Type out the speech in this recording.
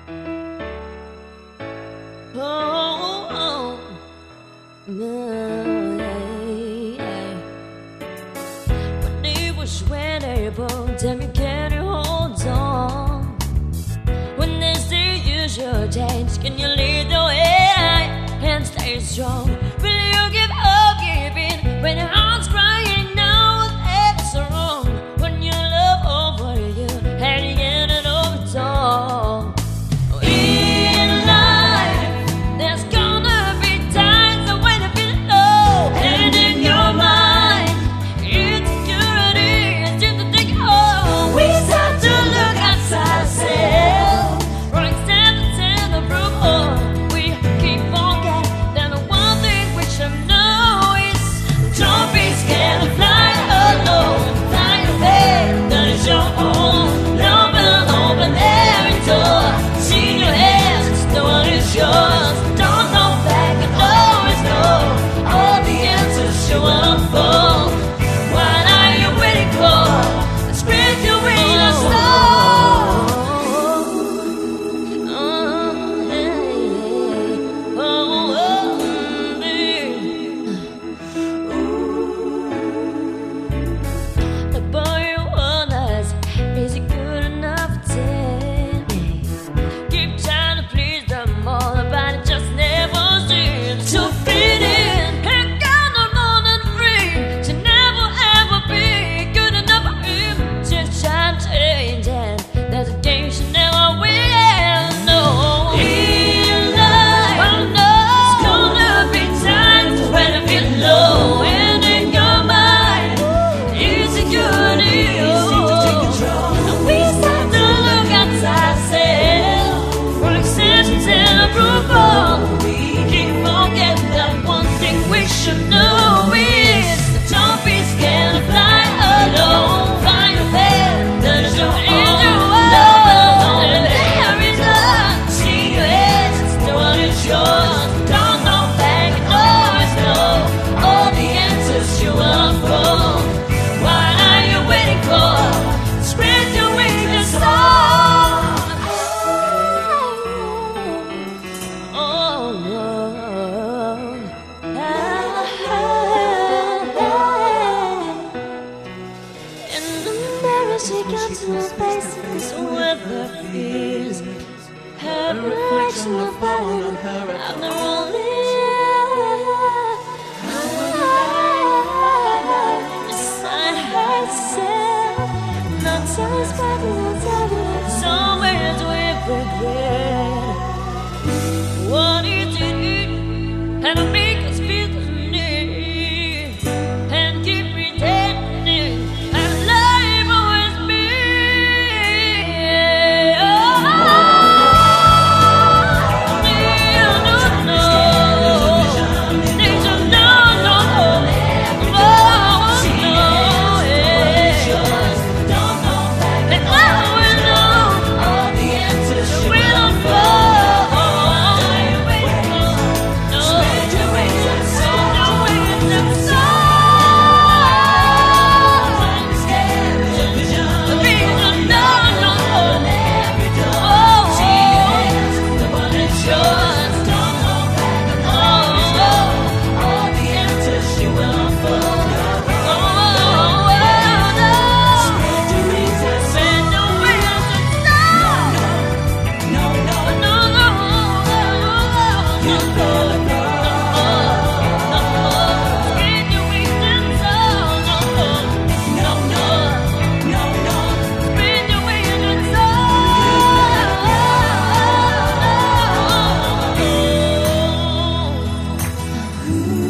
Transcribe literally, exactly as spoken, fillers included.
Oh, oh, oh, yeah, yeah. When it was wearable, tell me can you hold on? When they say you should change, can you lead the way and stay strong? Will you give up giving when your heart's crying now that's wrong? When you love over you and you get it over it all. In life, there's gonna be times when you feel low, and in your mind, insecurity is just to take home. We start to look outside ourselves, for acceptance and approval. We keep forgetting that the one thing we should know is don't be scared to fly alone. Fly your faith that is your own. Open, open every door. See your hands, the one is yours. Don't go back and always know all the answers you want for. What are you waiting for? Spread your wings and soar. Oh, yeah. Oh, oh, yeah. The boy you want us, is it good enough to tell me? Keep trying to please them all, but it just never seems to fit in. Ain't got no more than free to never ever be good enough for him. Just trying to change it. There's a game she never will. No. In life, oh no, it's gonna be times when I feel low, and in your mind, insecurity. And we start to look outside ourselves for acceptance and approval. We keep forgetting that one thing we should know is don't be scared to fly alone. Find a path that is your own. Love and there is love. See your head, the one is yours. Don't go back and always know all the answers you want for. What are you waiting for? Spread your wings and soar. Oh, oh, oh. In the mirror, she got to her faces with her fears. Her reflection of falling out the rolling. Beside herself, not satisfied with whatever. Somewhere to regret. What is it? And to make us feel the need and keep pretending and life always be. Oh, no, no, no. They should know, no, no. Oh, no, yeah. And I will know all the answers you will unfold. Ooh.